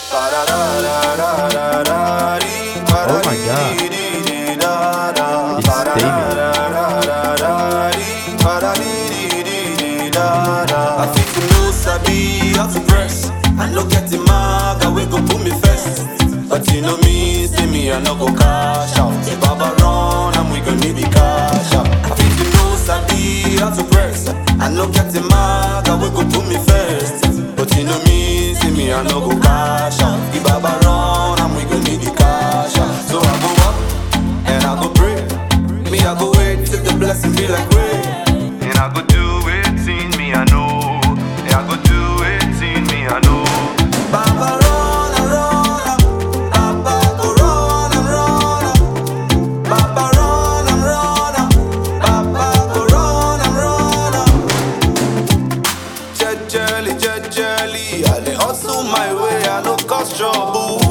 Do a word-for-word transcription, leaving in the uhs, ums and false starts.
Oh my god. It's David. I think you know sabi how to press. I no get the mag, I will go put me first. But you know me, say me I no go cash out. If Baba run, and we gon' need the cash out. I think you know sabi how to press. I no get the mag, I will go put me first. But you know me, say me I no go cash out. If Baba run, and we gon' need the cash out. So I go up and I go pray. Me I go wait till the blessing be like rain. And I go do it, in me I know. I go do it, in me I know. Baba run and run, Baba go run and run. Baba run and run, Baba go run and run. Jejely, jejely, I dey hustle my way, I no cause trouble.